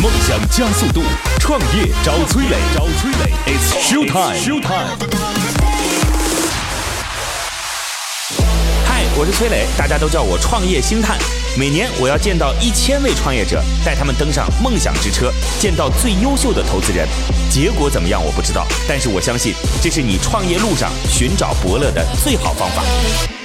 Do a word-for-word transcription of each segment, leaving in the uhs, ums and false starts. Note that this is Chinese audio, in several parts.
梦想加速度，创业找崔磊，找崔磊 ，It's show time，show time。嗨，我是崔磊，大家都叫我创业星探。每年我要见到一千位创业者，带他们登上梦想之车，见到最优秀的投资人。结果怎么样我不知道，但是我相信这是你创业路上寻找伯乐的最好方法。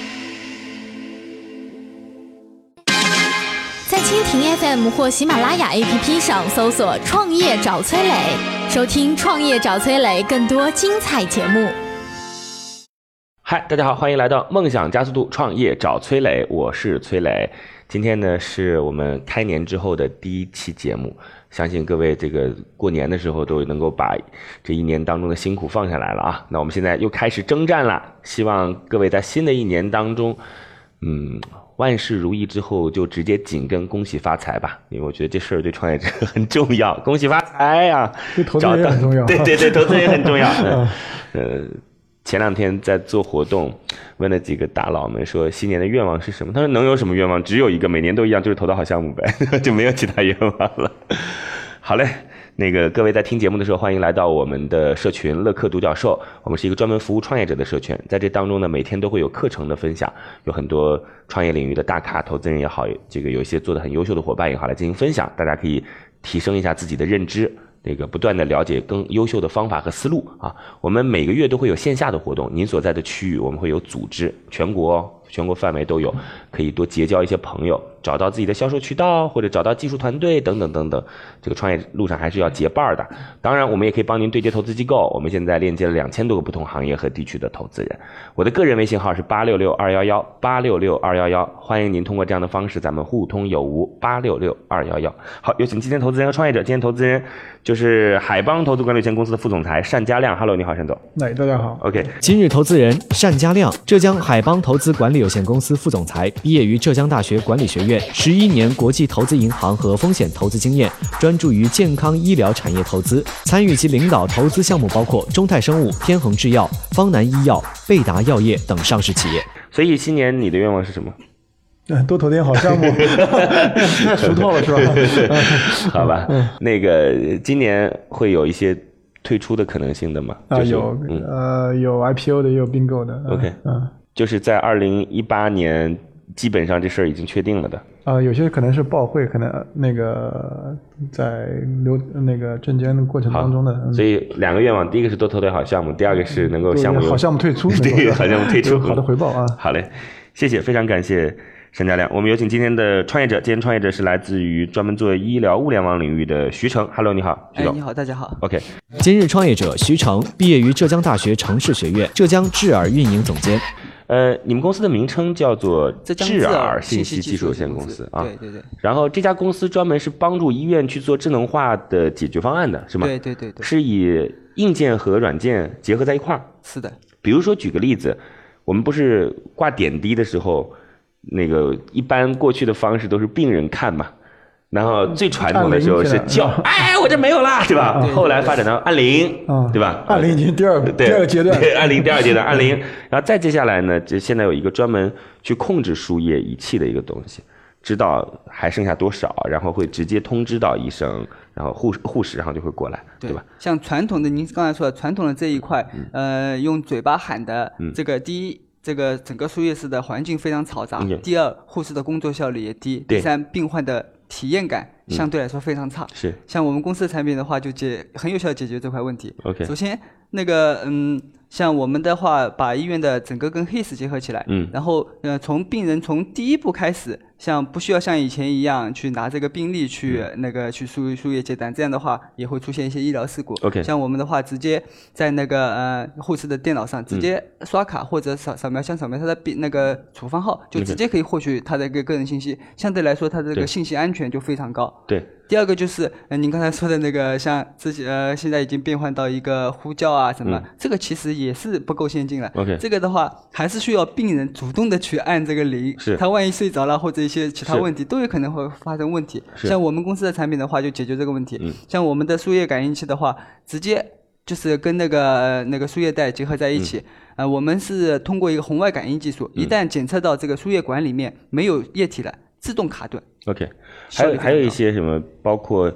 在蜻蜓 F M 或喜马拉雅 A P P 上搜索“创业找崔磊”，收听“创业找崔磊”更多精彩节目。 嗨，大家好，欢迎来到梦想加速度创业找崔磊，我是崔磊。今天呢是我们开年之后的第一期节目，相信各位这个过年的时候都能够把这一年当中的辛苦放下来了啊。那我们现在又开始征战了，希望各位在新的一年当中，嗯。万事如意之后就直接紧跟恭喜发财吧，因为我觉得这事儿对创业者很重要，恭喜发财呀、啊！ 对投资人也很重要， 对对对，投资人也很重要。嗯、呃，前两天在做活动，问了几个大佬们说新年的愿望是什么？他说能有什么愿望？只有一个，每年都一样，就是投到好项目呗，就没有其他愿望了。好嘞。那个各位在听节目的时候，欢迎来到我们的社群乐客独角兽。我们是一个专门服务创业者的社群，在这当中呢，每天都会有课程的分享，有很多创业领域的大咖、投资人也好，这个有一些做得很优秀的伙伴也好，来进行分享，大家可以提升一下自己的认知。这个不断的了解更优秀的方法和思路啊。我们每个月都会有线下的活动，您所在的区域我们会有组织，全国全国范围都有，可以多结交一些朋友，找到自己的销售渠道，或者找到技术团队等等等等。这个创业路上还是要结伴的。当然，我们也可以帮您对接投资机构，我们现在链接了两千多个不同行业和地区的投资人。我的个人微信号是八六六二一一八六六二一一，欢迎您通过这样的方式咱们互通有无。八六六二一一。好，有请今天投资人和创业者。今天投资人就是海邦投资管理有限公司的副总裁单家亮。Hello， 你好，单总。 哎，大家好。 OK。 今日投资人单家亮，浙江海邦投资管理有限公司副总裁，毕业于浙江大学管理学院，十一年国际投资银行和风险投资经验，专注于健康医疗产业投资，参与及领导投资项目包括中泰生物、天恒制药、方南医药、贝达药业等上市企业。 所以新年你的愿望是什么？ 多投点好项目。太熟透了是吧？ 好吧、嗯、那个今年会有一些退出的可能性的吗？ 啊、 就是、 有、嗯、呃有 I P O 的也有并购的。 OK， 嗯， 就是在二零一八年基本上这事儿已经确定了的。 啊、呃，有些可能是报会，可能那个在留那个证监的过程当中的、嗯。 所以两个愿望，第一个是多投点好项目，第二个是能够项目有好项目退出， 对，好项目退出， 好的回报啊。 好嘞，谢谢，非常感谢单家亮。我们有请今天的创业者，今天创业者是来自于专门做医疗物联网领域的徐成。Hello， 你好，徐总。 哎，你好，大家好。 OK。 今日创业者徐成，毕业于浙江大学城市学院，浙江智尔运营总监。 呃，你们公司的名称叫做智尔信息技术有限公司啊， 对对对。 然后这家公司专门是帮助医院去做智能化的解决方案的，是吗？ 对对对对。 是以硬件和软件结合在一块儿。 是的。 比如说举个例子，我们不是挂点滴的时候，那个一般过去的方式都是病人看嘛。然后最传统的时候是叫，哎，我这没有啦，对吧？对对对，后来发展到按铃， 嗯、 对吧？ 按铃已经第二第二个阶段， 对，按铃第二阶段，按铃。然后再接下来呢，就现在有一个专门去控制输液仪器的一个东西，知道还剩下多少，然后会直接通知到医生，然后护护士，然后就会过来， 对, 对吧？ 像传统的，您刚才说的传统的这一块，嗯、呃，用嘴巴喊的，嗯、这个第一。这个整个输液室的环境非常嘈杂、嗯、第二护士的工作效率也低，第三病患的体验感相对来说非常差、嗯、是像我们公司的产品的话就解很有效解决这块问题。 OK， 首先那个嗯像我们的话把医院的整个跟 H I S 结合起来，嗯，然后呃从病人从第一步开始，像不需要像以前一样去拿这个病历去、嗯、那个去输输液接单，这样的话也会出现一些医疗事故。 OK， 像我们的话直接在那个呃护士的电脑上直接刷卡或者扫扫描像扫描他的病那个处方号，就直接可以获取他的一个个人信息、嗯、相对来说他的这个信息安全就非常高。 对， 第二个就是呃您刚才说的那个像自己呃现在已经变换到一个呼叫啊什么、嗯、这个其实也是不够先进了。 OK， 这个的话还是需要病人主动的去按这个铃，是他万一睡着了或者一些其他问题都有可能会发生问题。像我们公司的产品的话就解决这个问题、嗯、像我们的输液感应器的话直接就是跟那个、呃、那个输液带结合在一起、嗯呃、我们是通过一个红外感应技术、嗯、一旦检测到这个输液管里面没有液体了自动卡顿。 OK， 还有还有一些什么包括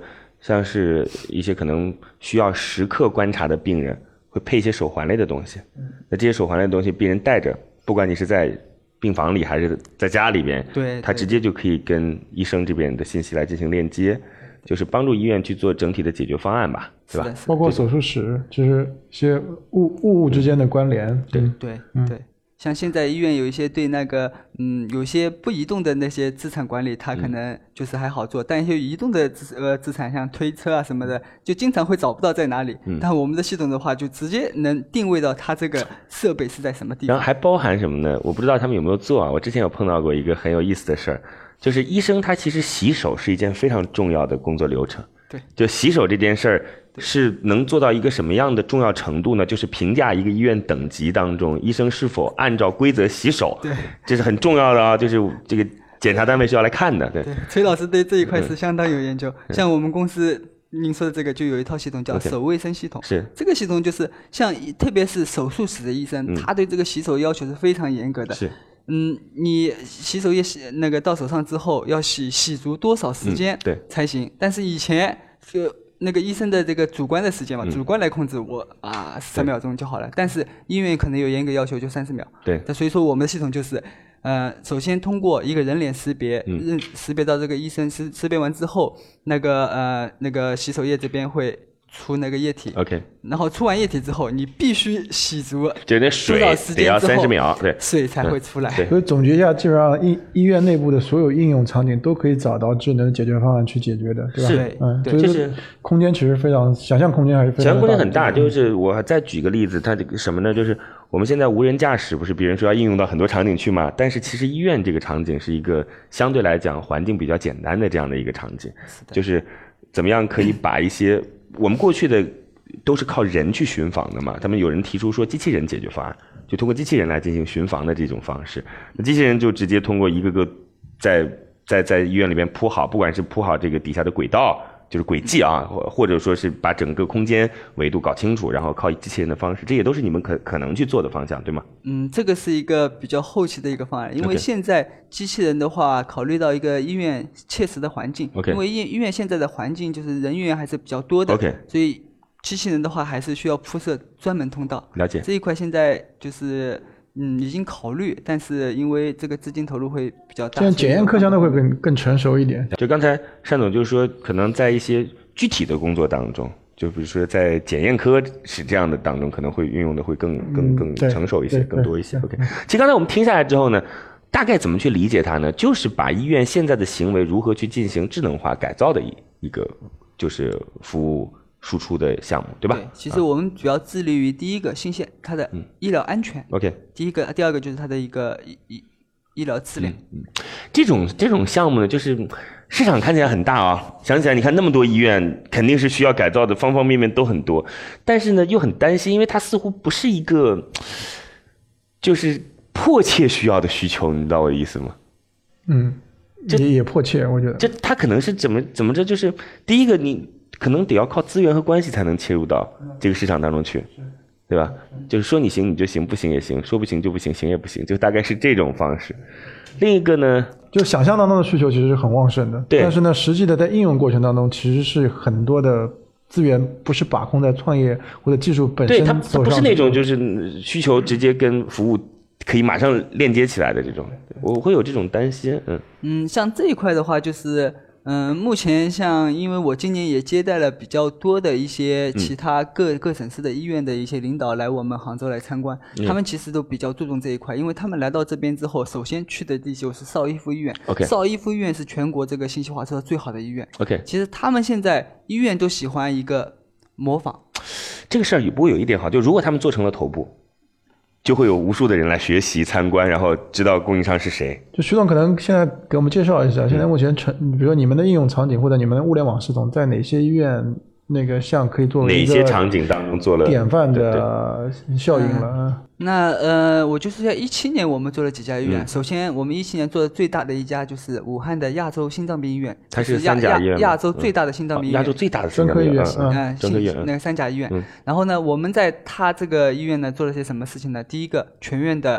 像是一些可能需要时刻观察的病人，会配一些手环类的东西。那这些手环类的东西，病人带着，不管你是在病房里还是在家里边， 对， 他直接就可以跟医生这边的信息来进行链接，就是帮助医院去做整体的解决方案吧，是吧？ 包括手术室，就是一些物物物之间的关联。 对对对。像现在医院有一些对那个嗯，有些不移动的那些资产管理，它可能就是还好做，嗯、但一些移动的资呃资产，像推车啊什么的，就经常会找不到在哪里。嗯、但我们的系统的话，就直接能定位到它这个设备是在什么地方。 然后还包含什么呢？我不知道他们有没有做啊。我之前有碰到过一个很有意思的事儿，就是医生他其实洗手是一件非常重要的工作流程。 对， 就洗手这件事儿。是能做到一个什么样的重要程度呢？就是评价一个医院等级当中医生是否按照规则洗手， 对， 这是很重要的啊，就是这个检查单位是要来看的。对， 对，崔老师对这一块是相当有研究。嗯、像我们公司您说的这个，就有一套系统叫手卫生系统。 是这个系统就是像特别是手术室的医生，嗯、他对这个洗手要求是非常严格的。 是。 嗯，你洗手液洗那个到手上之后要洗洗足多少时间对才行？嗯、但是以前就。那个医生的这个主观的时间嘛，嗯、主观来控制我啊三秒钟就好了，但是医院可能有严格要求，就三十秒。 对， 那所以说我们的系统就是，呃，首先通过一个人脸识别， 嗯、 认识别到这个医生识识别完之后，那个呃那个洗手液这边会出那个液体 ，OK， 然后出完液体之后，你必须洗足， 就那水得要三十秒，对， 水才会出来。 所以总结一下，基本上医医院内部的所有应用场景都可以找到智能解决方案去解决的，对吧？ 是， 嗯， 对， 就是空间其实非常，想象空间还是非常大的。 想象空间很大，就是我再举个例子，它这个什么呢？就是我们现在无人驾驶，不是别人说要应用到很多场景去嘛？但是其实医院这个场景是一个相对来讲环境比较简单的这样的一个场景，就是怎么样可以把一些我们过去的。都是靠人去巡房的嘛，他们有人提出说机器人解决方案，就通过机器人来进行巡房的这种方式。那机器人就直接通过一个个在在在医院里面铺好，不管是铺好这个底下的轨道，就是轨迹啊，或者说是把整个空间维度搞清楚，然后靠机器人的方式，这也都是你们可可能去做的方向，对吗？ 嗯，这个是一个比较后期的一个方案，因为现在机器人的话，考虑到一个医院切实的环境， okay. 因为医医院现在的环境就是人员还是比较多的， okay. 所以。机器人的话还是需要铺设专门通道， 了解这一块现在就是嗯已经考虑，但是因为这个资金投入会比较大， 现在检验科相对会更更成熟一点。 就刚才单总就说，可能在一些具体的工作当中，就比如说在检验科是这样的当中，可能会运用的会更更更成熟一些，更多一些。OK， 其实刚才我们听下来之后呢，大概怎么去理解它呢？就是把医院现在的行为如何去进行智能化改造的一一个就是服务。输出的项目，对吧？ 对，其实我们主要致力于第一个新鲜，它的医疗安全。 嗯、OK。 第一个，第二个就是它的一个医医疗质量。 嗯，这种这种项目呢，就是市场看起来很大啊，想起来你看那么多医院，肯定是需要改造的，方方面面都很多，但是呢又很担心，因为它似乎不是一个就是迫切需要的需求，你知道我的意思吗？ 嗯，这也迫切，我觉得。 这它可能是怎么怎么着，就是第一个你。可能得要靠资源和关系才能切入到这个市场当中去，对吧？就是说你行你就行，不行也行，说不行就不行，行也不行，就大概是这种方式。另一个呢， 就想象当中的需求其实是很旺盛的， 对。 但是呢，实际的在应用过程当中，其实是很多的资源不是把控在创业或者技术本身手上， 对，它不是那种就是需求直接跟服务可以马上链接起来的这种，我会有这种担心。嗯嗯，像这一块的话，就是。嗯，目前像因为我今年也接待了比较多的一些其他各、嗯、各省市的医院的一些领导来我们杭州来参观、嗯，他们其实都比较注重这一块，因为他们来到这边之后，首先去的地就是邵逸夫医院。 OK， 邵逸夫医院是全国这个信息化做的最好的医院。 OK， 其实他们现在医院都喜欢一个模仿。 这个事儿也不会有一点好，就如果他们做成了头部。就会有无数的人来学习参观，然后知道供应商是谁。 就徐总可能现在给我们介绍一下，嗯、现在目前成，比如说你们的应用场景或者你们的物联网系统在哪些医院那个像可以作为哪些场景当中做了典范的效应了？ 嗯、那呃，我就是在一七年我们做了几家医院。嗯、首先，我们一七年做的最大的一家就是武汉的亚洲心脏病医院， 它是三甲医院， 亚洲最大的心脏病医院， 亚洲最大的专科医院， 嗯，专科医院那个三甲医院。嗯、然后呢，我们在它这个医院呢做了些什么事情呢？第一个，全院的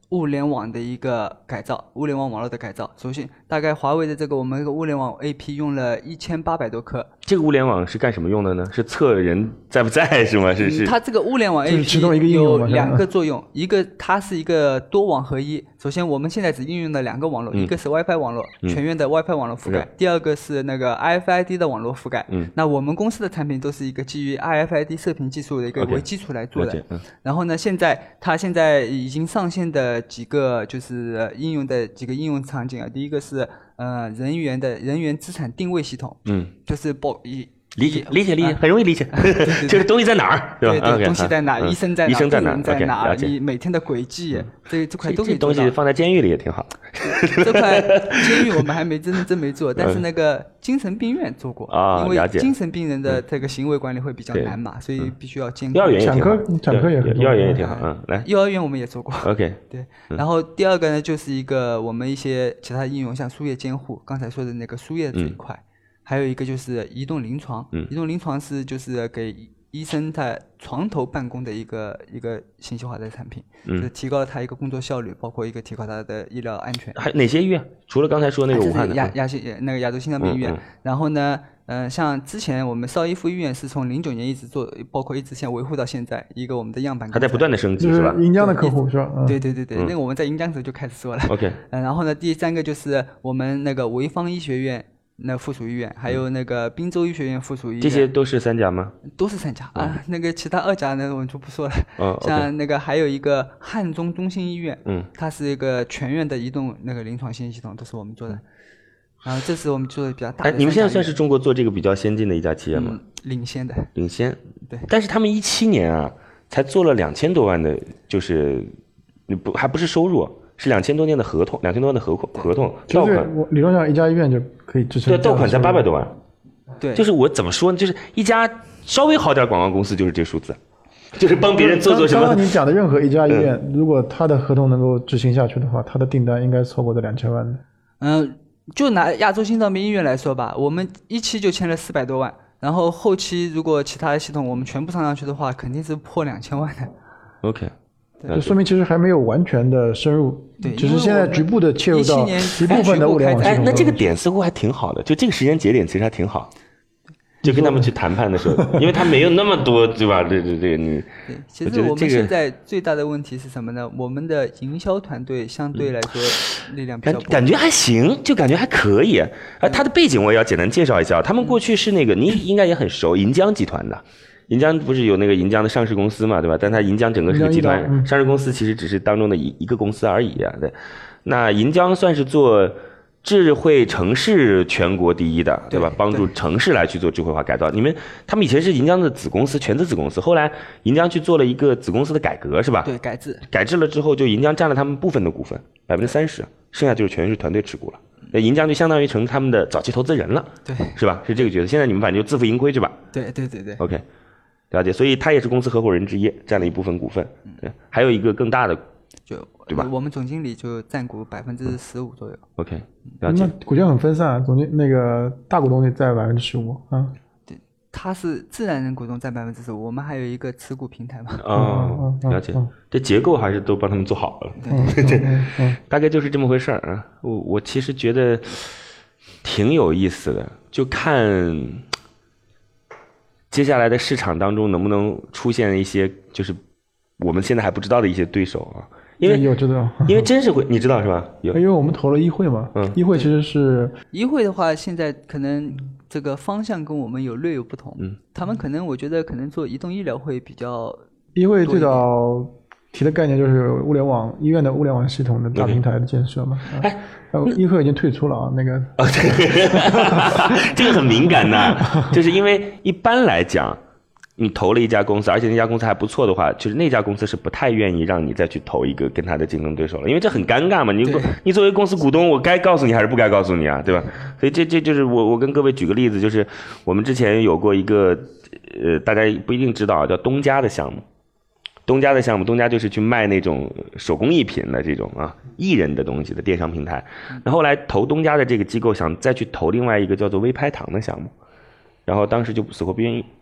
物联网的一个改造，物联网网络的改造。首先，大概华为的这个我们这个物联网 A P 用了一千八百多颗。 这个物联网是干什么用的呢？是测人在不在是吗？是是。 它这个物联网 A P 有两个作用，一个它是一个多网合一。首先，我们现在只应用了两个网络， 嗯、 一个是 WiFi 网络，嗯、全院的 WiFi 网络覆盖；第二个是那个 I F I D 的网络覆盖。 嗯。 那我们公司的产品都是一个基于 I F I D 射频技术的一个为基础来做的。 Okay, 嗯、 然后呢，现在它现在已经上线的几个就是应用的几个应用场景啊，第一个是呃人员的人员资产定位系统， 嗯， 就是包一。 理解理解理解，很容易理解，就是东西在哪儿， 对吧？ 对，东西在哪，医生在哪， 医生在哪， 人在哪，你每天的轨迹，这这块都可以做到。这东西放在监狱里也挺好。 这块监狱我们还没真真没做，但是那个精神病院做过啊， 因为精神病人的这个行为管理会比较难嘛，所以必须要监控。 幼儿园也挺好， 产科也很幼儿园也挺好，嗯，来， 幼儿园我们也做过。 OK， 对，然后第二个呢，就是一个我们一些其他应用，像输液监护，刚才说的那个输液这一块。还有一个就是移动临床， 嗯、 移动临床是就是给医生在床头办公的一个一个信息化的产品， 嗯、 就是提高了他一个工作效率，包括一个提高他的医疗安全。 还哪些医院？除了刚才说那个武汉的亚亚心那个亚洲心脏病医院， 嗯嗯、 然后呢，呃，像之前我们邵逸夫医院是从零九年一直做，包括一直现维护到现在，一个我们的样板， 还在不断的升级是吧？ 银江的客户是吧？ 对对对对，嗯、那个我们在银江时候就开始做了。 OK， 嗯，然后呢，第三个就是我们那个潍坊医学院。那附属医院，还有那个滨州医学院附属医院， 这些都是三甲吗？ 都是三甲、嗯、啊。那个其他二甲呢，我就不说了。 哦、 像那个还有一个汉中中心医院， 嗯， 它是一个全院的移动那个临床信息系统，都是我们做的。嗯、然后这是我们做的比较大的。 哎，你们现在算是中国做这个比较先进的一家企业吗？ 嗯、领先的。 领先。 对。 但是他们一七年啊，才做了两千多万的，就是不还不是收入。是两千多年的合同，两千多万的合合同， 贷款理论上一家医院就可以支撑。 对，贷款才八百多万。 对， 就是我怎么说呢？就是一家稍微好点广告公司就是这数字，就是帮别人做做什么。 刚刚你讲的任何一家医院，嗯、如果他的合同能够执行下去的话，他的订单应该超过这两千万的。 嗯，就拿亚洲心脏病医院来说吧，我们一期就签了四百多万，然后后期如果其他的系统我们全部上上去的话，肯定是破两千万的。 OK。 这说明其实还没有完全的深入， 对， 只是现在局部的切入到一部分的物联网系统。 哎，那这个点似乎还挺好的，就这个时间节点其实还挺好。就跟他们去谈判的时候，因为他没有那么多，对吧？对对对，你。 对，其实我们现在最大的问题是什么呢？我们的营销团队相对来说力量比较感感觉还行，就感觉还可以。啊，他的背景我也要简单介绍一下，他们过去是那个你应该也很熟，银江集团的。银江不是有那个银江的上市公司嘛，对吧？但它银江整个是个集团，上市公司其实只是当中的一一个公司而已啊。对，那银江算是做智慧城市全国第一的，对吧？帮助城市来去做智慧化改造。你们他们以前是银江的子公司，全资子公司，后来银江去做了一个子公司的改革，是吧？ 对，改制。 改制了之后，就银江占了他们部分的股份，百分之三十，剩下就是全是团队持股了。那银江就相当于成他们的早期投资人了， 对， 是吧？是这个角色。现在你们反正就自负盈亏去吧。 对对对对。 OK。了解，所以他也是公司合伙人之一，占了一部分股份。对，还有一个更大的， 就对吧？ 我们总经理就占股百分之十五左右。 OK， 了解。 那股权很分散，总经那个大股东也占百分之十五啊。 对，他是自然人股东占百分之十五，我们还有一个持股平台嘛。 哦，了解。这结构还是都帮他们做好了。 对对，大概就是这么回事儿啊。我我其实觉得挺有意思的，就看。接下来的市场当中能不能出现一些就是我们现在还不知道的一些对手啊？因为有知道， 因为真是会，你知道是吧？有， 因为我们投了议会嘛，嗯，议会其实是议会的话，现在可能这个方向跟我们有略有不同，嗯，他们可能我觉得可能做移动医疗会比较。 议会最早提的概念就是物联网医院的物联网系统的大平台的建设嘛。 哎、 啊，议会已经退出了啊，那个。 哦，这个这个很敏感的，就是因为一般来讲，你投了一家公司，而且那家公司还不错的话，就是那家公司是不太愿意让你再去投一个跟他的竞争对手了，因为这很尴尬嘛。你你作为公司股东，我该告诉你还是不该告诉你啊，对吧？所以这这就是我我跟各位举个例子，就是我们之前有过一个呃，大家不一定知道叫东家的项目。东家的项目，东家就是去卖那种手工艺品的这种啊艺人的东西的电商平台。然后来投东家的这个机构，想再去投另外一个叫做微拍堂的项目，然后当时就死活不愿意，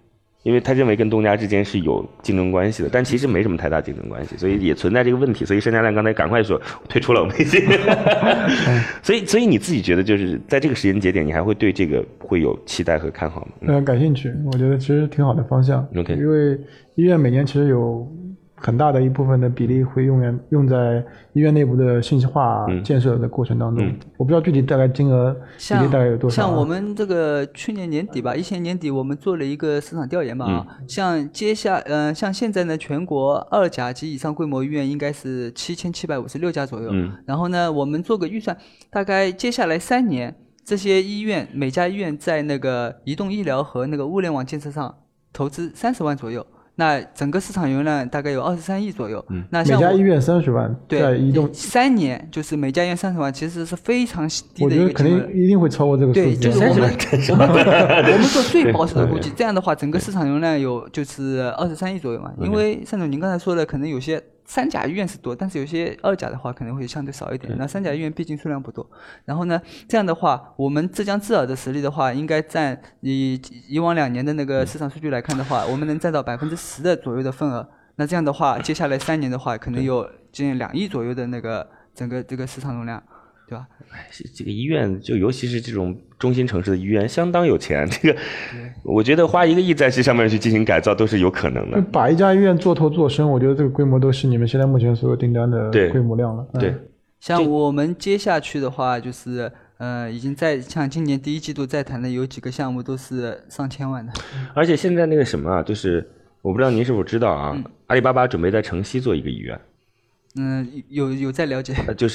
因为他认为跟东家之间是有竞争关系的，但其实没什么太大竞争关系，所以也存在这个问题。所以单家亮刚才赶快说退出了，我没信。所以，所以你自己觉得就是在这个时间节点，你还会对这个会有期待和看好吗？ 嗯，感兴趣，我觉得其实挺好的方向。 OK， 因为医院每年其实有很大的一部分的比例会用用在医院内部的信息化建设的过程当中。嗯嗯、我不知道具体大概金额比例大概有多少、啊。 像我们这个去年年底吧，一前年底我们做了一个市场调研嘛、嗯、像接下呃像现在呢，全国二甲及以上规模医院应该是七千七百五十六家左右。嗯。然后呢，我们做个预算，大概接下来三年，这些医院每家医院在那个移动医疗和那个物联网建设上投资三十万左右。那整个市场容量大概有二十三亿左右。嗯，那像每家医院三十万， 对， 移动三年就是每家医院三十万，其实是非常低的一个金额。 我觉得肯定一定会超过这个数字。 对，就是我们我们我们做最保守的估计，这样的话，整个市场容量有就是二十三亿左右嘛。因为单总您刚才说的，可能有些三甲医院是多，但是有些二甲的话可能会相对少一点。那三甲医院毕竟数量不多，然后呢，这样的话，我们浙江智尔的实力的话，应该占以以往两年的那个市场数据来看的话，我们能占到百分之十的左右的份额。那这样的话，接下来三年的话，可能有接近两亿左右的那个整个这个市场容量。对吧？ 这个医院就尤其是这种中心城市的医院，相当有钱。这个，我觉得花一个亿在这上面去进行改造都是有可能的。 把一家医院做头做身，我觉得这个规模都是你们现在目前所有订单的规模量了。 对， 嗯、 像我们接下去的话，就是呃，已经在像今年第一季度在谈的有几个项目都是上千万的。 而且现在那个什么啊，就是我不知道您是否知道啊，嗯、阿里巴巴准备在城西做一个医院。 嗯，有有在了解。 就是。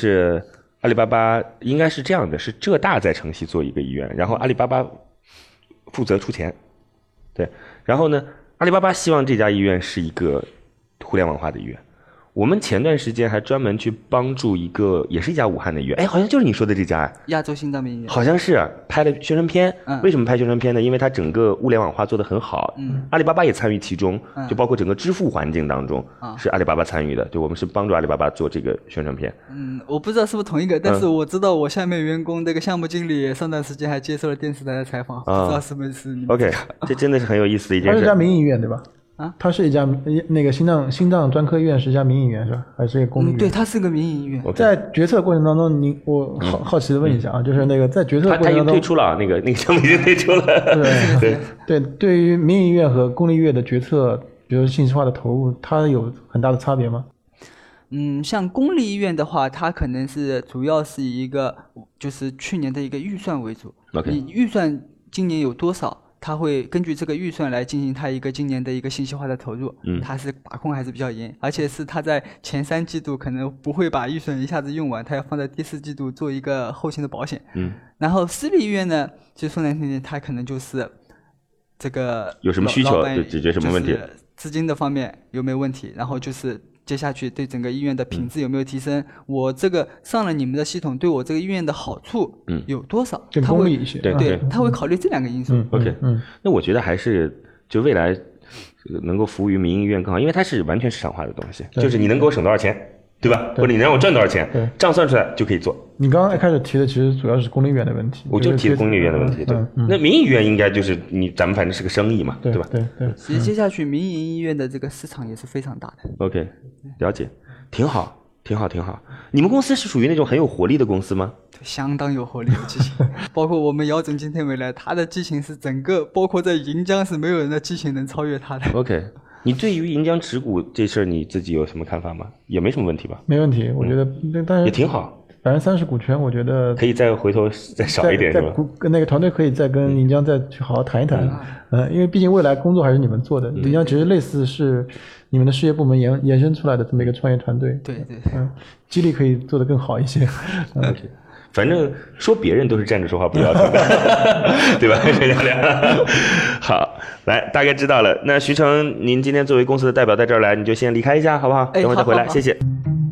阿里巴巴应该是这样的，是浙大在城西做一个医院，然后阿里巴巴负责出钱，对，然后呢，阿里巴巴希望这家医院是一个互联网化的医院。我们前段时间还专门去帮助一个，也是一家武汉的医院，哎，好像就是你说的这家， 亚洲心脏病医院， 好像是拍了宣传片。嗯、为什么拍宣传片呢？因为它整个物联网化做得很好，嗯，阿里巴巴也参与其中，嗯、就包括整个支付环境当中，嗯、是阿里巴巴参与的。就我们是帮助阿里巴巴做这个宣传片。 嗯，我不知道是不是同一个，但是我知道我下面员工这个项目经理上段时间还接受了电视台的采访，嗯、不知道是不是你们。 OK， 这真的是很有意思的一件事。 它是一家民营医院对吧？啊，它是一家那个心脏心脏专科医院，是一家民营医院是吧？还是一个公立医院？ 嗯、对，它是个民营医院。 在决策过程当中，你我好好奇的问一下啊，嗯、就是那个在决策过程当中，他他已经退出了，那个那个项目已经退出了。 对对对，对于民营医院和公立医院的决策，比如信息化的投入，它有很大的差别吗？ 嗯，像公立医院的话，它可能是主要是以一个就是去年的一个预算为主。 Okay. 你预算今年有多少？他会根据这个预算来进行他一个今年的一个信息化的投入，嗯，他是把控还是比较严，而且是他在前三季度可能不会把预算一下子用完，他要放在第四季度做一个后勤的保险， 嗯， 然后私立医院呢，其实说难听点，他可能就是这个有什么需求就解决什么问题， 资金的方面有没有问题，然后就是接下去对整个医院的品质有没有提升？嗯、我这个上了你们的系统，对我这个医院的好处有多少？ 更功利一些， 对对，他会考虑这两个因素。 嗯、OK， 嗯，那我觉得还是就未来能够服务于民营医院更好，因为它是完全市场化的东西，就是你能给我省多少钱，对吧？或者你让我赚多少钱，账算出来就可以做。 你刚刚一开始提的其实主要是公立医院的问题， 我就提的公立医院的问题，对。嗯、那民营医院应该就是你咱们反正是个生意嘛， 对吧？ 对对。 其实接下去民营医院的这个市场也是非常大的。 OK， 了解，挺好，挺好，挺好。你们公司是属于那种很有活力的公司吗？ 相当有活力，有激情。包括我们姚总今天没来，他的激情是整个，包括在银江是没有人的激情能超越他的。 OK。你对于银江持股这事儿，你自己有什么看法吗？也没什么问题吧？ 没问题，我觉得，嗯、但是也挺好。 百分之三十股权，我觉得可以再回头再少一点，是吧？ 跟那个团队可以再跟银江再去好好谈一谈。嗯、呃，因为毕竟未来工作还是你们做的，嗯、银江其实类似是你们的事业部门延延伸出来的这么一个创业团队。 对对， 嗯，激励可以做得更好一些。 嗯 okay. 反正说别人都是站着说话不腰疼的，对吧？好，来，大概知道了。那徐成，您今天作为公司的代表在这儿来，你就先离开一下，好不好？ 哎、 等会儿再回来， 好好好谢谢。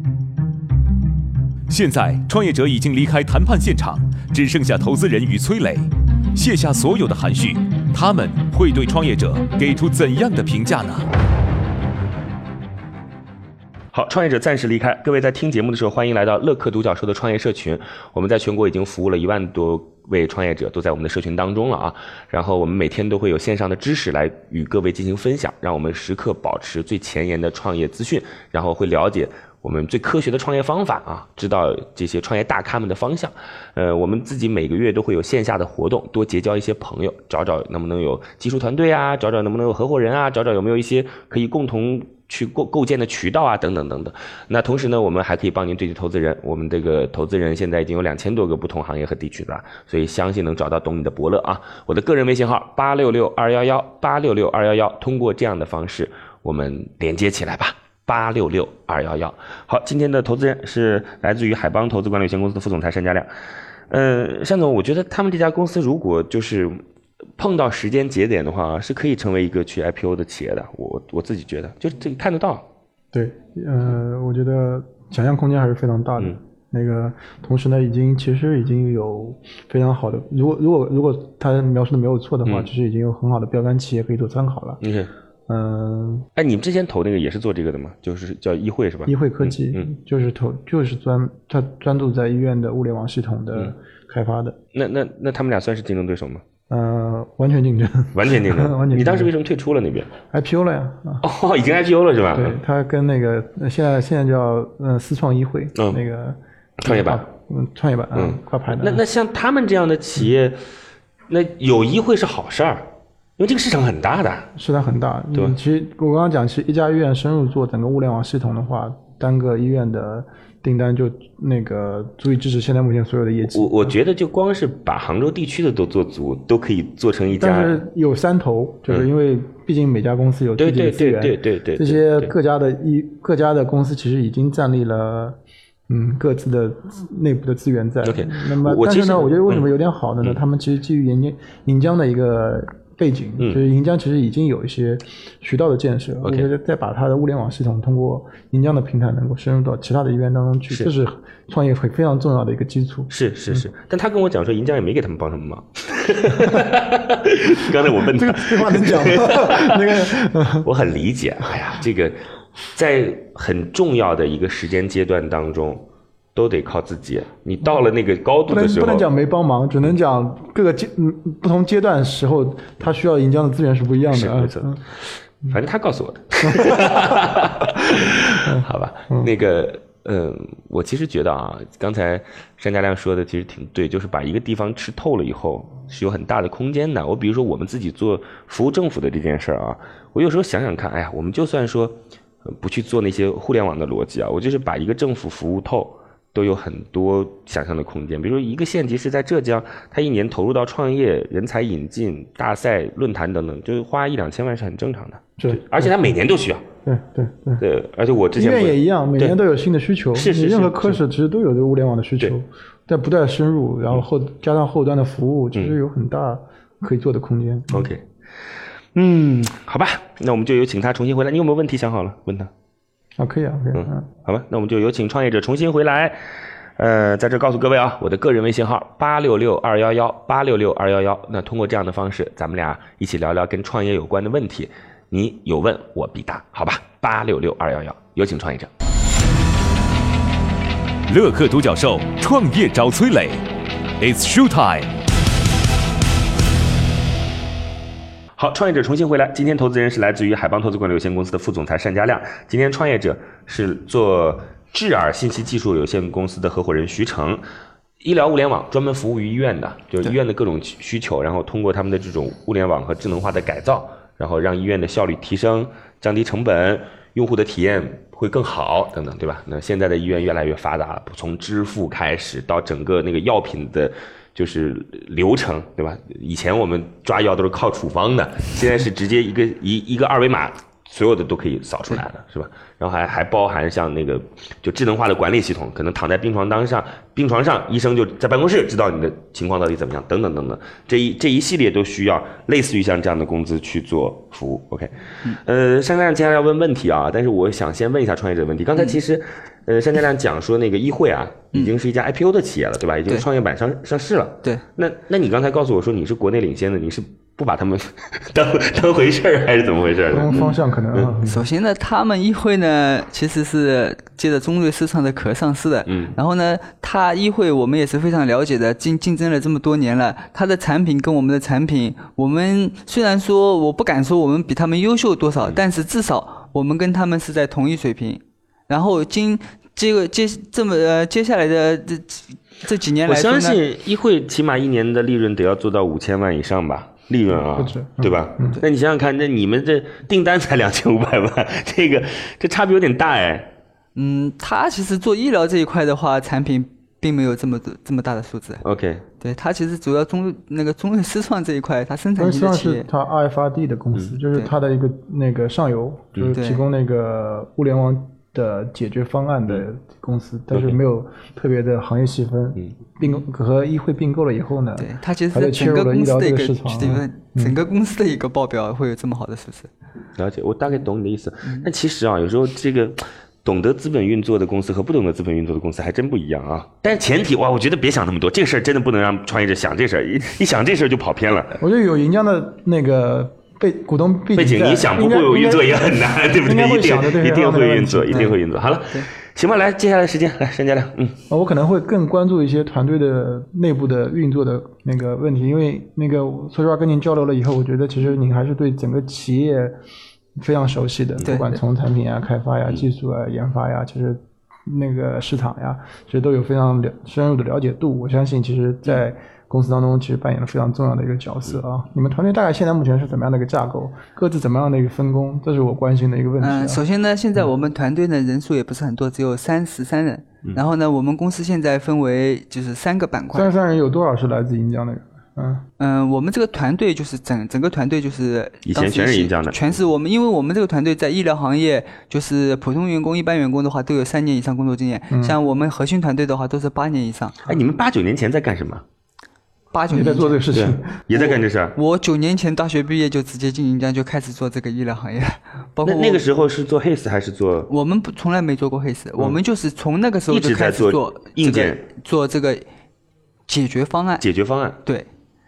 现在，创业者已经离开谈判现场，只剩下投资人与崔磊，卸下所有的含蓄，他们会对创业者给出怎样的评价呢？ 好，创业者暂时离开。各位在听节目的时候，欢迎来到乐客独角兽的创业社群。我们在全国已经服务了一万多位创业者，都在我们的社群当中了啊。然后我们每天都会有线上的知识来与各位进行分享，让我们时刻保持最前沿的创业资讯，然后会了解我们最科学的创业方法啊，知道这些创业大咖们的方向。呃，我们自己每个月都会有线下的活动，多结交一些朋友，找找能不能有技术团队啊，找找能不能有合伙人啊，找找有没有一些可以共同去构构建的渠道啊，等等等等。那同时呢，我们还可以帮您对接投资人。我们这个投资人现在已经有两千多个不同行业和地区了，所以相信能找到懂你的伯乐啊。我的个人微信号八六六二一一八六六二一一，通过这样的方式，我们连接起来吧。八六六二一一。好，今天的投资人是来自于海邦投资管理有限公司的副总裁单家亮。呃，单总，我觉得他们这家公司如果就是碰到时间节点的话，是可以成为一个去 I P O 的企业的。我我自己觉得，就这个看得到。 对，呃，我觉得想象空间还是非常大的。嗯、那个，同时呢，已经其实已经有非常好的，如果如果如果他描述的没有错的话，嗯、其实已经有很好的标杆企业可以做参考了。 嗯。 嗯， 哎，你们之前投那个也是做这个的吗？就是叫医汇是吧？ 医汇科技，嗯，嗯就是投就是专他专注在医院的物联网系统的开发的。 嗯、那那那他们俩算是竞争对手吗？ 呃，完全竞争， 完全竞争， 完全竞争。 你当时为什么退出了那边 ？I P O 了呀。 哦，已经 I P O 了是吧？ 对，他跟那个现在现在叫呃思创医汇、嗯、那个创业板， 嗯，创业板嗯挂牌的。 那那像他们这样的企业，嗯、那有医汇是好事儿。因为这个市场很大的， 市场很大。对、嗯，其实我刚刚讲，其实一家医院深入做整个物联网系统的话，单个医院的订单就那个足以支持现在目前所有的业绩。 我我觉得就光是把杭州地区的都做足，都可以做成一家。 但是有山头，就是因为毕竟每家公司有自己的资源， 对对对对对， 这些各家的医各家的公司其实已经站立了。嗯，各自的内部的资源在。 OK， 那么但是呢，我觉得为什么有点好的呢？嗯、他们其实基于银银江的一个背景，嗯、就是银江其实已经有一些渠道的建设， okay. 我觉得再把它的物联网系统通过银江的平台能够深入到其他的医院当中去，是这是创业会非常重要的一个基础。 是是是，嗯、但他跟我讲说银江也没给他们帮什么忙。刚才我问他， 这个这话能讲吗？那个我很理解。哎呀，这个在很重要的一个时间阶段当中。都得靠自己。你到了那个高度的时候， 不能不能讲没帮忙，只能讲各个阶嗯不同阶段时候，他需要银江的资源是不一样的。 是没错，嗯、反正他告诉我的。好吧，嗯、那个嗯，我其实觉得啊，刚才单家亮说的其实挺对，就是把一个地方吃透了以后，是有很大的空间的。我比如说我们自己做服务政府的这件事儿啊，我有时候想想看，哎呀，我们就算说不去做那些互联网的逻辑啊，我就是把一个政府服务透。都有很多想象的空间，比如说一个县级市在浙江，他一年投入到创业、人才引进、大赛、论坛等等，就是花一两千万是很正常的。 对， 而且他每年都需要。 对对对。 对，而且我之前医院也一样，每年都有新的需求。 是是是。 任何科室其实都有这个物联网的需求，在不断深入，然后后加上后端的服务，其实有很大可以做的空间。 嗯、OK。嗯，好吧，那我们就有请他重新回来。你有没有问题想好了？问他。 啊，可以啊，可以。 嗯，好吧，那我们就有请创业者重新回来。呃，在这告诉各位啊，我的个人微信号八六六二一一八六六二一一。那通过这样的方式，咱们俩一起聊聊跟创业有关的问题。你有问我必答，好吧？八六六二一一，有请创业者。 乐客独角兽创业找崔磊 ，It's show time。 好，创业者重新回来。今天投资人是来自于海邦投资管理有限公司的副总裁单家亮。今天创业者是做智尔信息技术有限公司的合伙人徐成。医疗物联网专门服务于医院的，就是医院的各种需求，然后通过他们的这种物联网和智能化的改造，然后让医院的效率提升，降低成本，用户的体验会更好等等，对吧？那现在的医院越来越发达，从支付开始到整个那个药品的就是流程，对吧？以前我们抓药都是靠处方的，现在是直接一个一一个二维码，所有的都可以扫出来的，是吧？然后还还包含像那个就智能化的管理系统，可能躺在病床当上，病床上医生就在办公室知道你的情况到底怎么样，等等等等，这一这一系列都需要类似于像这样的公司去做服务。OK， 呃，单家亮接下来要问问题啊，但是我想先问一下创业者问题。刚才其实，呃，单家亮讲说那个医汇啊，已经是一家 I P O 的企业了，对吧？已经创业板上上市了。 对。 那那你刚才告诉我说你是国内领先的，你是不把他们当当回事儿，还是怎么回事呢？ 方向可能、啊嗯。首先呢，他们议会呢其实是接着中瑞市场的壳上市的，嗯，然后呢，他议会我们也是非常了解的，竞竞争了这么多年了，他的产品跟我们的产品，我们虽然说我不敢说我们比他们优秀多少，嗯、但是至少我们跟他们是在同一水平。然后经这个接这么呃接下来的这这几年来说呢， 我相信议会起码一年的利润得要做到五千万以上吧。利润啊，对吧、嗯？那你想想看，那你们这订单才两千五百万，这个这差别有点大哎。 嗯，他其实做医疗这一块的话，产品并没有这么这么大的数字。 OK， 对，他其实主要中那个中瑞思创这一块，它生产型的企业， 是它 R F I D 的公司，嗯、就是它的一个那个上游，就是提供那个物联网的解决方案的公司，嗯、但是没有特别的行业细分。嗯，并和议会并购了以后呢， 对，它其实整个公司的一个整个公司的一个报表会有这么好的数字。 了解，我大概懂你的意思。嗯、但其实啊，有时候这个懂得资本运作的公司和不懂得资本运作的公司还真不一样啊。但是前提哇，我觉得别想那么多，这个事儿真的不能让创业者想这事儿，一一想这事儿就跑偏了。 我觉得有赢家的那个。背股东背景，你想不会有运作也很难，对不对？一定一定会运作，一定会运作。好了，行吧，来，接下来时间来，申嘉亮，嗯， 我可能会更关注一些团队的内部的运作的那个问题，因为那个说实话跟您交流了以后，我觉得其实您还是对整个企业非常熟悉的，不管从产品啊、开发呀、技术啊、研发呀，其实那个市场呀，其实都有非常了深入的了解度。我相信，其实，在公司当中其实扮演了非常重要的一个角色啊！你们团队大概现在目前是怎么样的一个架构？各自怎么样的一个分工？这是我关心的一个问题、啊。 嗯、呃，首先呢，现在我们团队的人数也不是很多，只有三十三人。嗯、然后呢，我们公司现在分为就是三个板块。 三十三人有多少是来自银江的？ 嗯嗯、呃，我们这个团队就是整整个团队就是以前全是银江的， 全是我们，因为我们这个团队在医疗行业，就是普通员工、一般员工的话都有三年以上工作经验。嗯、像我们核心团队的话都是八年以上。 哎，你们八九年前在干什么？ 八九年在做这个事情， 也在干这事儿。 我九年前大学毕业就直接进银江，就开始做这个医疗行业。包括那, 那个时候是做 H A C E 还是做？ 我们不从来没做过 H A C E、嗯、我们就是从那个时候就开始做硬件， 做这个解决方案。 解决方案， 对。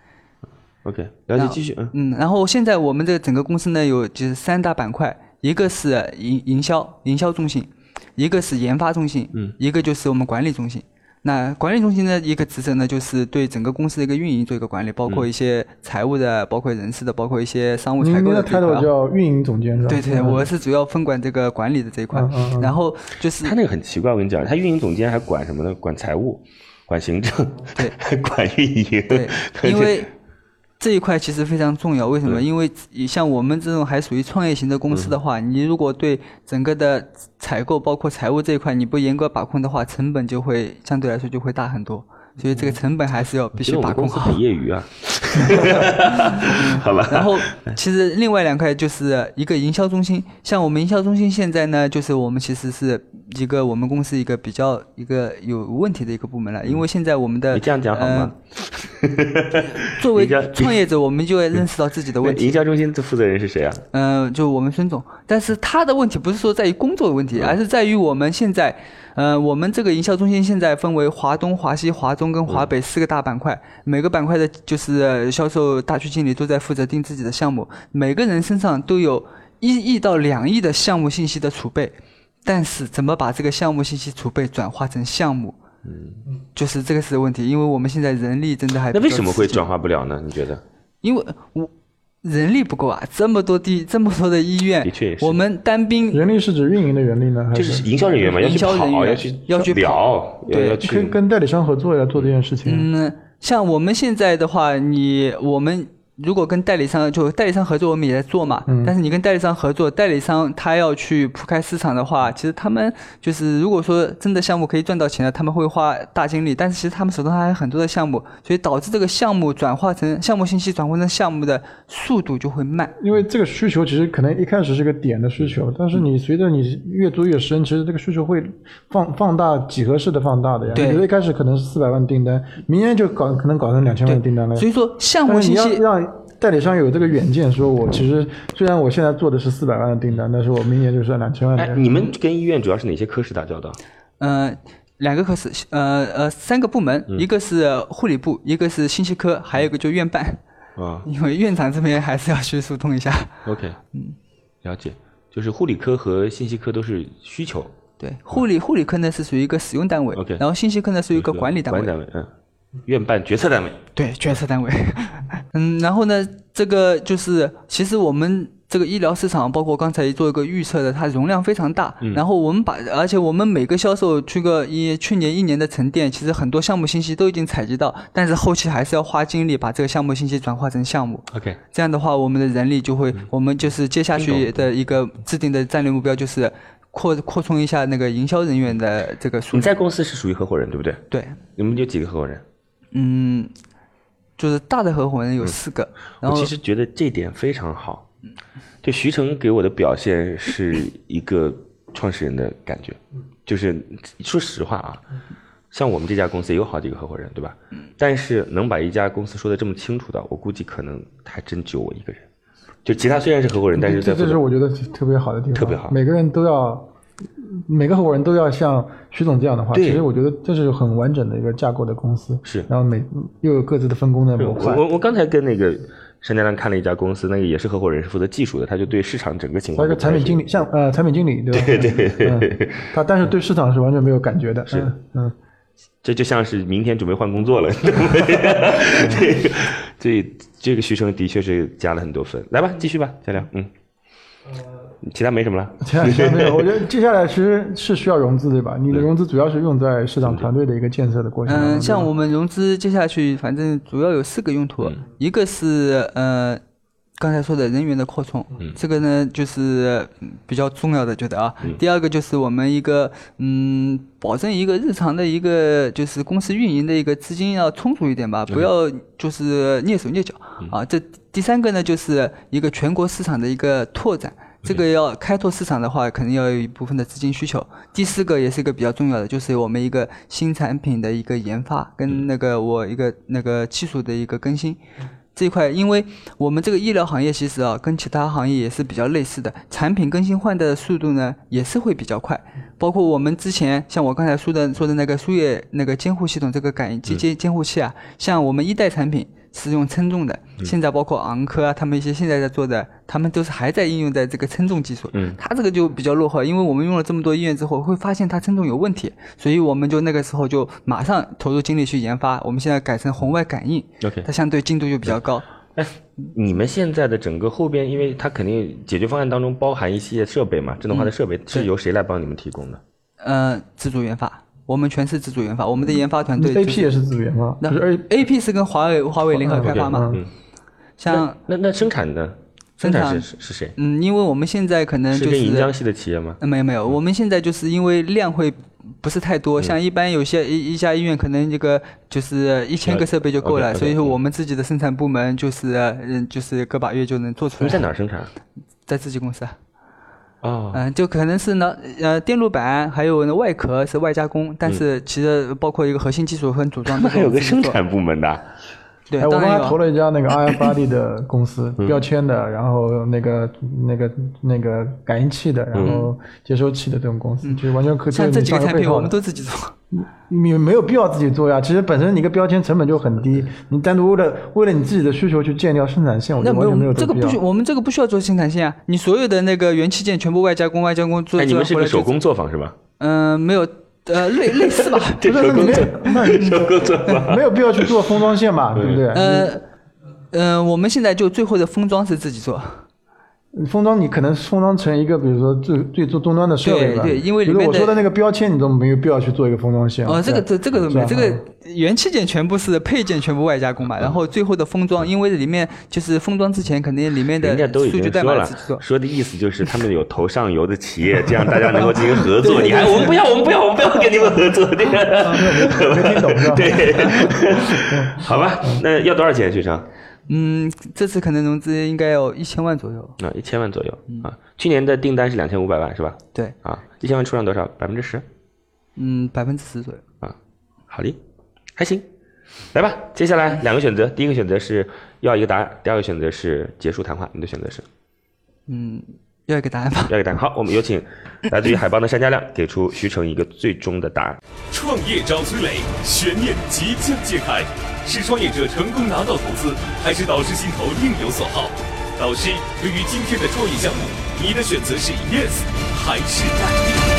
OK， 了解，继续。 嗯嗯，然后现在我们这个整个公司呢有就是三大板块，一个是营营销营销中心，一个是研发中心，嗯，一个就是我们管理中心。那管理中心的一个职责呢，就是对整个公司的一个运营做一个管理，包括一些财务的，包括人事的，包括一些商务采购的。 您的 title 叫运营总监是吧？ 对对，我是主要分管这个管理的这一块。嗯嗯嗯、然后就是他那个很奇怪，我跟你讲，他运营总监还管什么呢？管财务，管行政， 对， 还管运营。 对，因为这一块其实非常重要，为什么？因为像我们这种还属于创业型的公司的话，你如果对整个的采购包括财务这一块你不严格把控的话，成本就会相对来说就会大很多。所以这个成本还是要必须把控好。 很业余啊，好吧。 然后其实另外两块就是一个营销中心，像我们营销中心现在呢，就是我们其实是一个我们公司一个比较一个有问题的一个部门了，因为现在我们的你这样讲好吗？ 呃、作为创业者，我们就会认识到自己的问题。 营销中心的负责人是谁啊？ 嗯、呃，就我们孙总，但是他的问题不是说在于工作的问题，而是在于我们现在。呃，我们这个营销中心现在分为华东、华西、华中跟华北四个大板块，嗯、每个板块的就是销售大区经理都在负责定自己的项目，每个人身上都有一亿到两亿的项目信息的储备，但是怎么把这个项目信息储备转化成项目，嗯，就是这个是问题，因为我们现在人力真的还那为什么会转化不了呢？你觉得？ 因为我。人力不够啊，这么多地，这么多的医院， 的确， 我们单兵人力是指运营的人力呢，还是就是营销人员嘛？要去跑，要去要去聊， 对， 要去跟跟代理商合作要做这件事情。 嗯，像我们现在的话，你我们。如果跟代理商就代理商合作，我们也在做嘛。嗯、但是你跟代理商合作，代理商他要去铺开市场的话，其实他们就是如果说真的项目可以赚到钱的，他们会花大精力。但是其实他们手上还有很多的项目，所以导致这个项目转化成项目信息转化成项目的速度就会慢。 因为这个需求其实可能一开始是个点的需求，但是你随着你越做越深，其实这个需求会放放大几何式的放大的呀。 对， 你一开始可能是四百万订单，明年就搞可能搞成两千万订单了。 所以说项目信息让代理商有这个远见，说我其实虽然我现在做的是四百万的订单，但是我明年就是两千万的。 哎，你们跟医院主要是哪些科室打交道？ 呃，两个科室，呃呃，三个部门，嗯、一个是护理部，一个是信息科，还有一个就院办。 啊， 因为院长这边还是要去疏通一下。 OK， 嗯，了解，就是护理科和信息科都是需求。 对，护理护理科呢是属于一个使用单位 ，OK， 然后信息科呢属于一个管理单位。 管理单位，嗯，院办决策单位。 对，决策单位。嗯，然后呢，这个就是其实我们这个医疗市场，包括刚才做一个预测的，它容量非常大。嗯、然后我们把，而且我们每个销售去个一去年一年的沉淀，其实很多项目信息都已经采集到，但是后期还是要花精力把这个项目信息转化成项目。 OK， 这样的话，我们的人力就会，嗯、我们就是接下去的一个制定的战略目标就是。扩扩充一下那个营销人员的这个数。 你在公司是属于合伙人对不对？ 对。 你们有几个合伙人？ 嗯，就是大的合伙人有四个。嗯、然后我其实觉得这点非常好。就徐成给我的表现是一个创始人的感觉，就是说实话啊，像我们这家公司也有好几个合伙人，对吧？但是能把一家公司说得这么清楚的，我估计可能还真只有我一个人。就其他虽然是合伙人，但是在这是我觉得特别好的地方， 特别好。 每个人都要，每个合伙人都要像徐总这样的话，其实我觉得这是很完整的一个架构的公司。 是， 然后每又有各自的分工的模块。 我我刚才跟那个山家亮看了一家公司，那个也是合伙人，是负责技术的，他就对市场整个情况。 他一个产品经理，像呃产品经理对吧？ 对对对、 嗯。他但是对市场是完全没有感觉的。 是， 嗯。嗯这就像是明天准备换工作了，这个这这个徐成的确是加了很多分。来吧，继续吧，加亮。嗯，其他没什么了。 其他没有，我觉得接下来其实是需要融资，对吧？你的融资主要是用在市场团队的一个建设的过程。 嗯，像我们融资接下去，反正主要有四个用途，嗯、一个是呃。刚才说的人员的扩充，嗯、这个呢就是比较重要的，觉得啊。嗯、第二个就是我们一个嗯，保证一个日常的一个就是公司运营的一个资金要充足一点吧，嗯、不要就是蹑手蹑脚、嗯、啊。这第三个呢就是一个全国市场的一个拓展，这个要开拓市场的话，肯定要有一部分的资金需求。第四个也是一个比较重要的，就是我们一个新产品的一个研发，跟那个我一个那个技术的一个更新。这一块，因为我们这个医疗行业其实啊，跟其他行业也是比较类似的，产品更新换代的速度呢也是会比较快。包括我们之前像我刚才说的说的那个输液那个监护系统这个感应监监护器啊，像我们一代产品是用称重的，现在包括昂科啊，他们一些现在在做的，他们都是还在应用在这个称重技术。嗯，它这个就比较落后，因为我们用了这么多医院之后，会发现它称重有问题，所以我们就那个时候就马上投入精力去研发。我们现在改成红外感应 ，OK， 它相对精度就比较高。 哎，你们现在的整个后边，因为它肯定解决方案当中包含一些设备嘛，自动化的设备、嗯、是由谁来帮你们提供的？ 呃，自主研发。我们全是自主研发，我们的研发团队、就是、 A P 也是自主研发， 那 A P 是跟华为华为联合开发嘛？ 嗯， 像那那生产的生产是是谁？ 嗯，因为我们现在可能就是是跟银江系的企业吗？ 呃、没有没有，我们现在就是因为量会不是太多，嗯、像一般有些一一家医院可能这个就是一千个设备就够了， okay, okay, 所以说我们自己的生产部门就是嗯就是个把月就能做出来。 你在哪儿生产？ 在自己公司啊。 哦， 嗯、呃，就可能是呢，呃，电路板还有那外壳是外加工，但是其实包括一个核心技术和组装。 他们还有个生产部门的。 对， 哎、我刚才投了一家那个 R F I D 的公司，嗯、标签的，然后那个那个那个感应器的，然后接收器的这种公司，嗯、就是完全可以。 像这几个产品我们都自己做。 你没有必要自己做呀，其实本身你一个标签成本就很低，你单独为了为了你自己的需求去建掉生产线，我觉得完全没有这个必要。 这个不需，我们这个不需要做生产线啊，你所有的那个元器件全部外加工，外加工做。 哎，你们是个手工作坊是吧？ 嗯、呃，没有。呃，类类似吧， 这手工做，手工做法没有必要去做封装线嘛，对不对？ 呃，呃，我们现在就最后的封装是自己做。 封装你可能封装成一个，比如说最最最终端的设备吧。 对对，因为里面我说的那个标签，你都没有必要去做一个封装线。 哦，这个这这个都没有，这个元器件全部是配件全部外加工嘛，然后最后的封装，因为里面就是封装之前肯定里面的数据代码自己做。 说的意思就是他们有投上游的企业，这样大家能够进行合作。你还我们不要，我们不要，我们不要跟你们合作。这个没听懂是吧？ 对，好吧，那要多少钱，徐成？ 嗯，这次可能融资应该有一千万左右啊，一千万左右、嗯、啊。去年的订单是两千五百万是吧？ 对啊，一千万出让多少？百分之十？ 嗯，百分之十左右啊。好的，还行。来吧，接下来两个选择，第一个选择是要一个答案，第二个选择是结束谈话。你的选择是？ 嗯， 要一个答案吧。 要一个答案。好，我们有请来自于海邦的单家亮给出徐成一个最终的答案。 创业找崔磊，悬念即将揭开，是创业者成功拿到投资，还是导师心头另有所好？导师，对于今天的创业项目，你的选择是 yes 还是 no？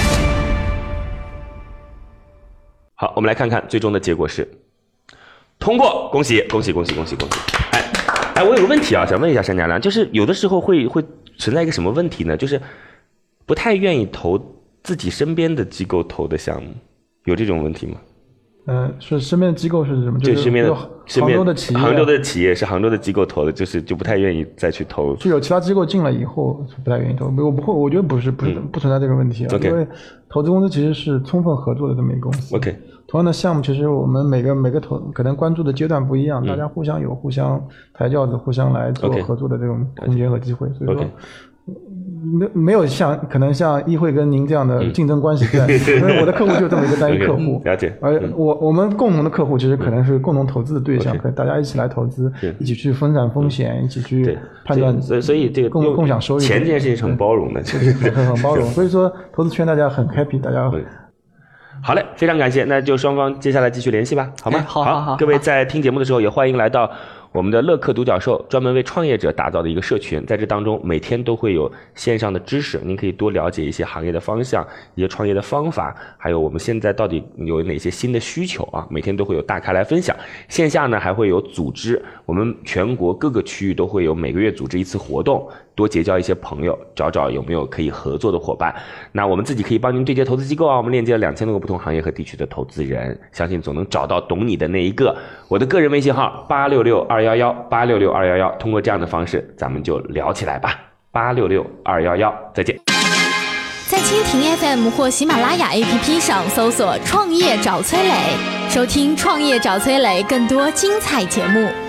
好，我们来看看最终的结果是通过，恭喜恭喜恭喜恭喜恭喜！哎哎，我有个问题啊，想问一下单家亮，就是有的时候会会存在一个什么问题呢？就是不太愿意投自己身边的机构投的项目，有这种问题吗？ 呃，是身边的机构是什么？ 就是身边的杭州的企业， 杭州的企业是杭州的机构投的，就是就不太愿意再去投。 就有其他机构进了以后不太愿意投，我不会，我觉得不是不是、嗯、不存在这个问题啊。 Okay. 因为投资公司其实是充分合作的这么一个公司。 OK。 同样的项目，其实我们每个每个投可能关注的阶段不一样，嗯、大家互相有互相抬轿子、互相来做合作的这种空间和机会。Okay. 所以说。Okay.没没有像可能像议会跟您这样的竞争关系在，因为我的客户就这么一个单一客户， 了解。 而我我们共同的客户其实可能是共同投资的对象，可能大家一起来投资，一起去分散风险，一起去判断， 所以所以这个共共享收益。 钱这件事情是很包容的， 很很包容。所以说投资圈大家很 happy， 大家。 好嘞，非常感谢，那就双方接下来继续联系吧，好吗？ 好好好。 各位在听节目的时候也欢迎来到我们的乐客独角兽，专门为创业者打造的一个社群，在这当中每天都会有线上的知识，您可以多了解一些行业的方向，一些创业的方法，还有我们现在到底有哪些新的需求啊，每天都会有大咖来分享。线下呢还会有组织，我们全国各个区域都会有每个月组织一次活动，多结交一些朋友，找找有没有可以合作的伙伴。那我们自己可以帮您对接投资机构啊，我们链接了两千多个不同行业和地区的投资人，相信总能找到懂你的那一个。我的个人微信号八六六二一一八六六二一一，通过这样的方式咱们就聊起来吧。八六六二一一，再见。 在蜻蜓 F M 或喜马拉雅 A P P 上搜索创业找崔磊，收听创业找崔磊更多精彩节目。